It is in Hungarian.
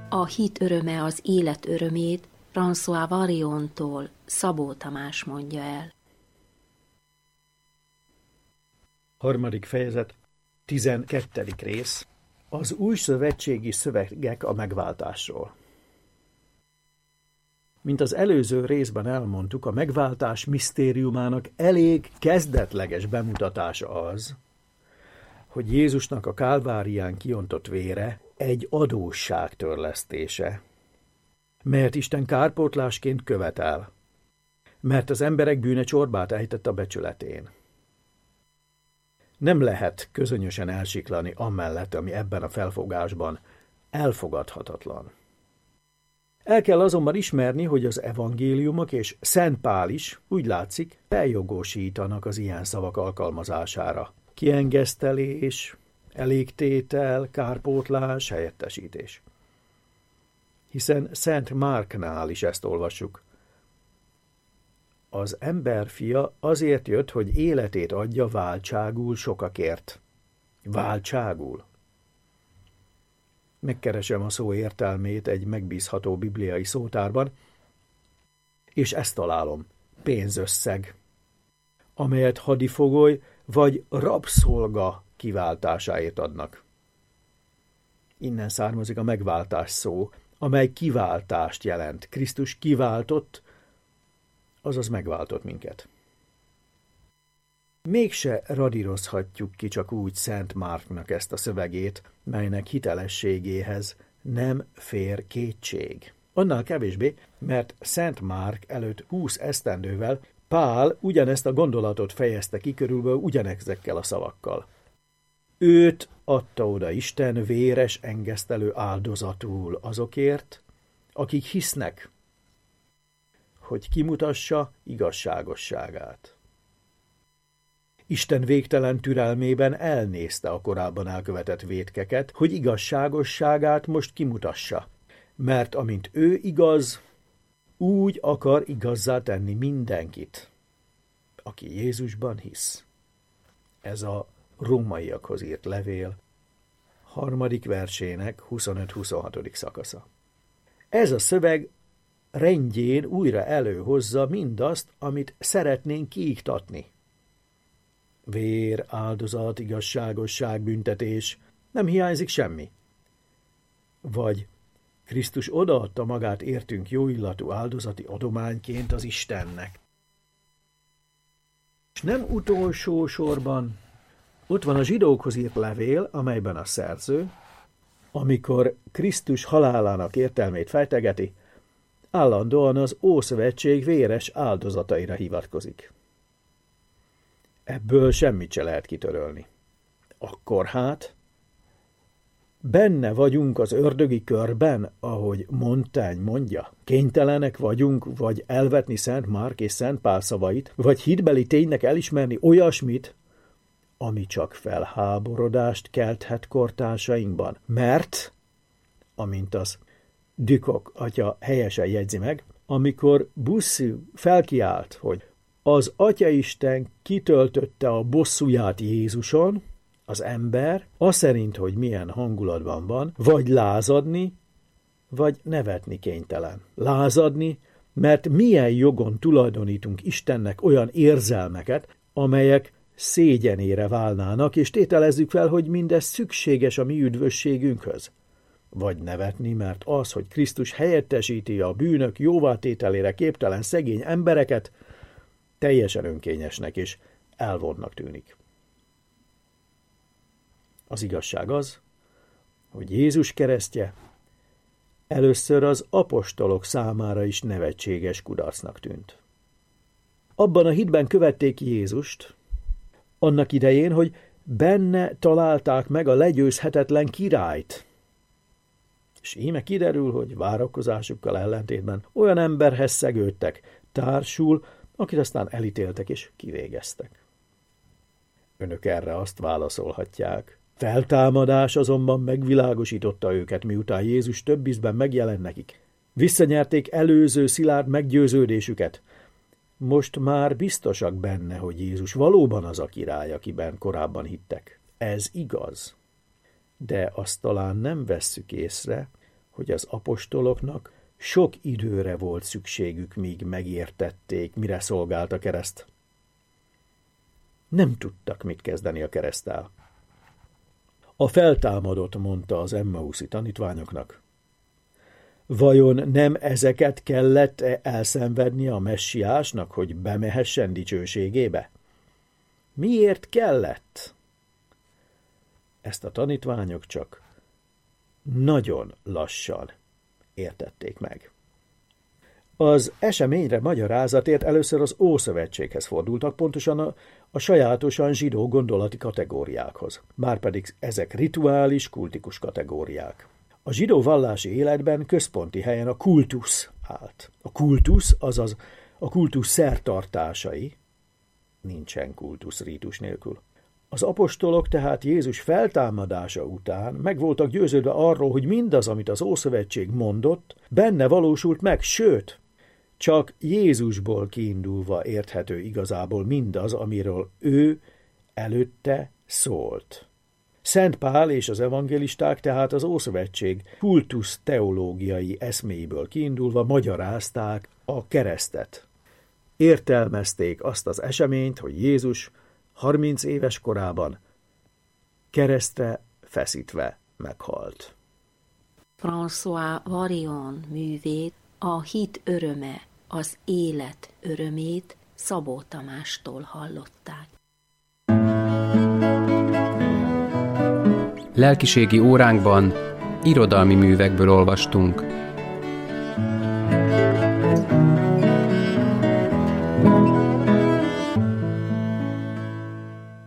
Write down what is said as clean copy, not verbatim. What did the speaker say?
A hit öröme az élet örömét François Variontól Szabó Tamás mondja el. 3. fejezet, 12. rész. Az új szövetségi szövegek a megváltásról. Mint az előző részben elmondtuk, a megváltás misztériumának elég kezdetleges bemutatása az, hogy Jézusnak a Kálvárián kiontott vére egy adósság törlesztése, melyet Isten kárpótlásként követel, mert az emberek bűne csorbát ejtett a becsületén. Nem lehet közönösen elsiklani amellett, ami ebben a felfogásban elfogadhatatlan. El kell azonban ismerni, hogy az evangéliumok és Szent Pál is, úgy látszik, feljogosítanak az ilyen szavak alkalmazására. Kiengesztelés, elégtétel, kárpótlás, helyettesítés. Hiszen Szent Márknál is ezt olvassuk. Az emberfia azért jött, hogy életét adja váltságul sokakért. Váltságul. Megkeresem a szó értelmét egy megbízható bibliai szótárban, és ezt találom. Pénzösszeg, amelyet hadifogoly vagy rabszolga kiváltásáért adnak. Innen származik a megváltás szó, amely kiváltást jelent. Krisztus kiváltott, azaz megváltott minket. Mégse radírozhatjuk ki csak úgy Szent Márknak ezt a szövegét, melynek hitelességéhez nem fér kétség. Annál kevésbé, mert Szent Márk előtt 20 esztendővel Pál ugyanezt a gondolatot fejezte ki körülbelül ugyanezekkel a szavakkal. Őt adta oda Isten véres engesztelő áldozatul azokért, akik hisznek, hogy kimutassa igazságosságát. Isten végtelen türelmében elnézte a korábban elkövetett vétkeket, hogy igazságosságát most kimutassa, mert amint ő igaz, úgy akar igazzá tenni mindenkit, aki Jézusban hisz. Ez a rómaiakhoz írt levél 3. versének 25-26. szakasza. Ez a szöveg rendjén újra előhozza mindazt, amit szeretnénk kiiktatni. Vér, áldozat, igazságosság, büntetés, nem hiányzik semmi. Vagy Krisztus odaadta magát értünk jóillatú áldozati adományként az Istennek. És nem utolsó sorban ott van a zsidókhoz írt levél, amelyben a szerző, amikor Krisztus halálának értelmét fejtegeti, állandóan az Ószövetség véres áldozataira hivatkozik. Ebből semmit se lehet kitörölni. Akkor hát, benne vagyunk az ördögi körben, ahogy Montaigne mondja. Kénytelenek vagyunk, vagy elvetni Szent Márk és Szent Pál szavait, vagy hitbeli ténynek elismerni olyasmit, ami csak felháborodást kelthet kortársainkban. Mert, amint az Dükok atya helyesen jegyzi meg, amikor Bussi felkiált, hogy az Atyaisten kitöltötte a bosszúját Jézuson, az ember, az szerint, hogy milyen hangulatban van, vagy lázadni, vagy nevetni kénytelen. Lázadni, mert milyen jogon tulajdonítunk Istennek olyan érzelmeket, amelyek szégyenére válnának, és tételezzük fel, hogy mindez szükséges a mi üdvösségünkhöz. Vagy nevetni, mert az, hogy Krisztus helyettesíti a bűnök jóvátételére képtelen szegény embereket, teljesen önkényesnek és elvonnak tűnik. Az igazság az, hogy Jézus keresztje először az apostolok számára is nevetséges kudarcnak tűnt. Abban a hitben követték Jézust, annak idején, hogy benne találták meg a legyőzhetetlen királyt. És íme kiderül, hogy várakozásukkal ellentétben olyan emberhez szegődtek, társul, akit aztán elítéltek és kivégeztek. Önök erre azt válaszolhatják. Feltámadás azonban megvilágosította őket, miután Jézus több ízben megjelent nekik. Visszanyerték előző szilárd meggyőződésüket. Most már biztosak benne, hogy Jézus valóban az a király, akiben korábban hittek. Ez igaz. De azt talán nem vesszük észre, hogy az apostoloknak sok időre volt szükségük, míg megértették, mire szolgált a kereszt. Nem tudtak mit kezdeni a kereszttel. A feltámadott mondta az Emmauszi tanítványoknak. Vajon nem ezeket kellett elszenvedni a messiásnak, hogy bemehessen dicsőségébe? Miért kellett? Ezt a tanítványok csak nagyon lassan értették meg. Az eseményre magyarázatért először az Ószövetséghez fordultak, pontosan a sajátosan zsidó gondolati kategóriákhoz. Márpedig ezek rituális, kultikus kategóriák. A zsidó vallási életben központi helyen a kultusz állt. A kultusz, azaz a kultusz szertartásai, nincsen kultusz rítus nélkül. Az apostolok tehát Jézus feltámadása után meg voltak győződve arról, hogy mindaz, amit az Ószövetség mondott, benne valósult meg, sőt, csak Jézusból kiindulva érthető igazából mindaz, amiről ő előtte szólt. Szent Pál és az evangélisták tehát az Ószövetség kultusz teológiai eszméiből kiindulva magyarázták a keresztet. Értelmezték azt az eseményt, hogy Jézus 30 éves korában keresztre feszítve meghalt. François Varion művét, a hit öröme, az élet örömét Szabó Tamástól hallották. Lelkiségi óránkban irodalmi művekből olvastunk.